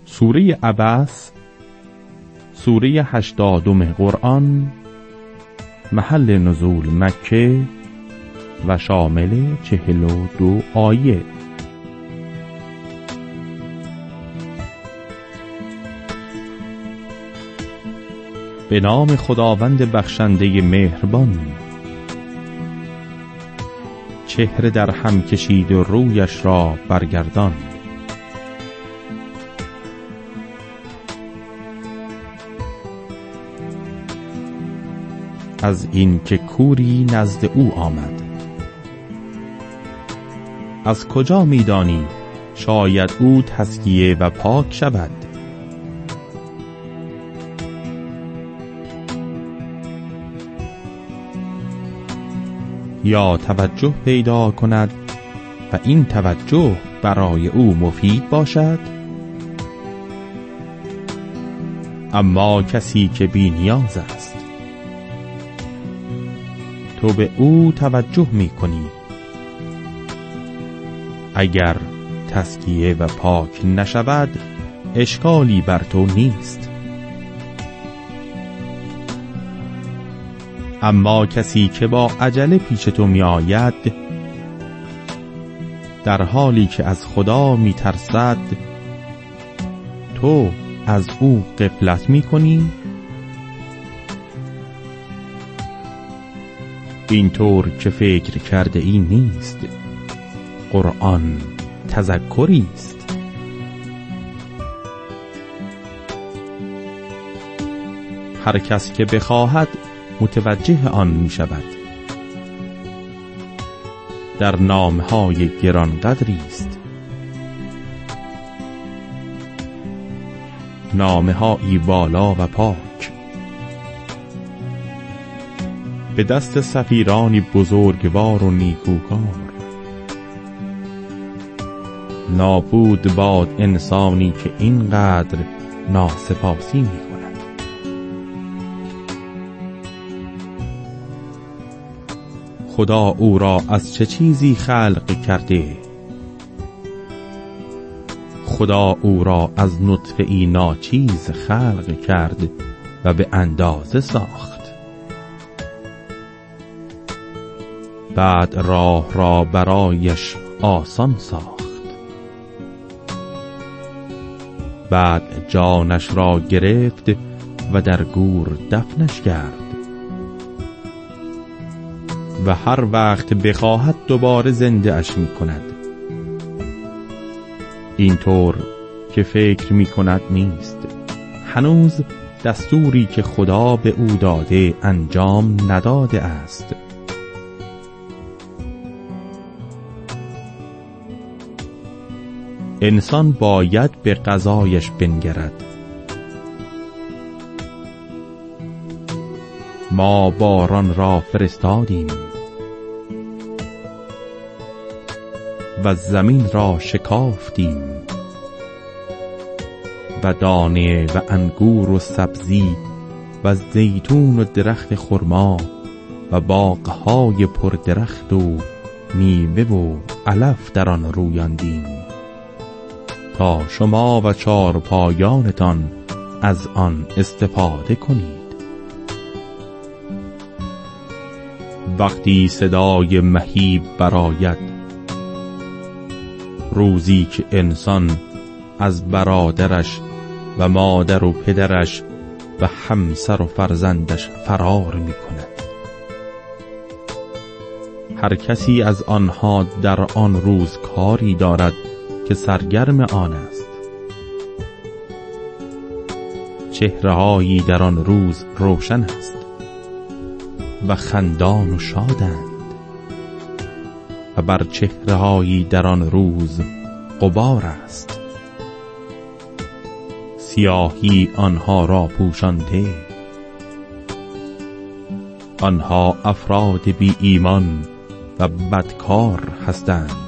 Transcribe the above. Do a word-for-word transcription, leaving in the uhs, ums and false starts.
سوره عبس، سوره هشتادم قرآن، محل نزول مکه و شامل چهل و دو آیه. به نام خداوند بخشنده مهربان. چهره در هم کشید و رویش را برگردان. از این که کوری نزد او آمد. از کجا می‌دانی شاید او تزکیه و پاک شود؟ یا توجه پیدا کند و این توجه برای او مفید باشد؟ اما کسی که بی نیاز است، تو به او توجه می کنی. اگر تزکیه و پاک نشود، اشکالی بر تو نیست. اما کسی که با عجله پیش تو می آید، در حالی که از خدا می ترسد، تو از او غفلت می کنی؟ اینطور که فکر کرده ای نیست. قرآن تذکری است. هر کس که بخواهد متوجه آن می شود. در نامهای گرانقدری است. نامهایی بالا و پاک، به دست سفیرانی بزرگوار و نیکوکار. نابود باد انسانی که اینقدر ناسپاسی می کند. خدا او را از چه چیزی خلق کرده؟ خدا او را از نطفه‌ای ناچیز خلق کرد و به اندازه ساخت. بعد راه را برایش آسان ساخت. بعد جانش را گرفت و در گور دفنش کرد. و هر وقت بخواهد دوباره زنده اش می کند. اینطور که فکر می کند نیست. هنوز دستوری که خدا به او داده انجام نداده است. انسان باید به قضایش بنگرد. ما باران را فرستادیم و زمین را شکافتیم و دانه و انگور و سبزی و زیتون و درخت خرما و باغهای پردرخت و میوه و علف در آن رویاندیم تا شما و چارپایانتان از آن استفاده کنید. وقتی صدای مهیب برآید، روزی که انسان از برادرش و مادر و پدرش و همسر و فرزندش فرار می کند. هر کسی از آنها در آن روز کاری دارد که سرگرم آن است. چهره‌هایی در آن روز روشن است و خندان و شادند و بر چهره‌هایی در آن روز غبار است. سیاهی آنها را پوشانده. آنها افراد بی ایمان و بدکار هستند.